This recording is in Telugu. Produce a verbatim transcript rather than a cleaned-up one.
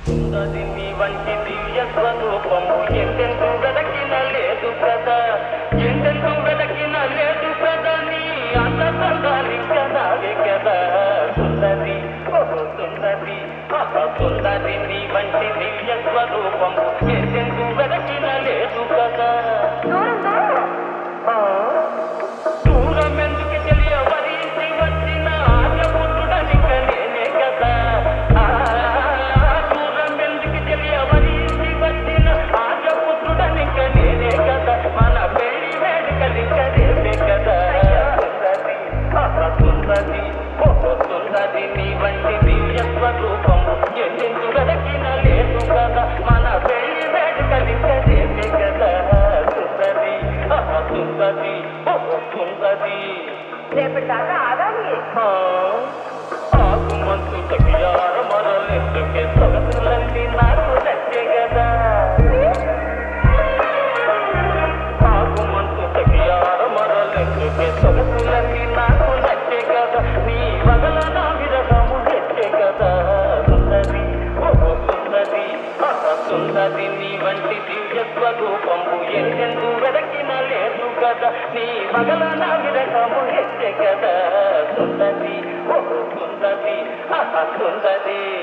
సుందరి నీ వంటి దివ్య స్వరూపము ఎంతెందు వెదకిన లేదు కదా, ఎంతెందు వెదకిన లేదు కదా, నీ అంత సందాలి కదా కదా. సుందరి ఓహో సుందరి ఆహా సుందరి నీ వంటి దివ్య స్వరూపము ఎంతెందు వెదకిన లేదు కదా. దూరం ఎందుకు తెలియవరించి వచ్చిన ఆర్యపుత్రుడని నేనే కదా. దూరం ఎందుకు తెలియవరించి వచ్చిన ఆర్యపుత్రుడని నేనే కదా. మన పెళ్లి వేడుకలింక రేపే కదా. సుందరి ఆహా సుందరి ఓహో సుందరి నీ వంటి దివ్య స్వరూపము ఎందెందు వెదకిన లేదు కదా. మన పెళ్లి వేడుకలింక రేపే కదా. సుందరి ఆహా సుందరి ఓహో సుందరి. రేపటి దాకా ఆగాలి. ఆకుమంతు తగియార మరలెందుకే సొగసులన్నీ నాకు నచ్చే కదా. ఆకుమంతు తగియార మరలెందుకే సొగసులన్నీ నాకు నచ్చే కదా. నీ వగల నా విరహము తెచ్చే కదా. సుందరి ఓహో సుందరి ఆహా సుందరి నీ వంటి దివ్య స్వరూపము ఎందెందు వెదకిన లేదు కదా. నీ వగల నా విరహము తెచ్చే కదా. సుందరి ఓహో సుందరి ఆహా సుందరి.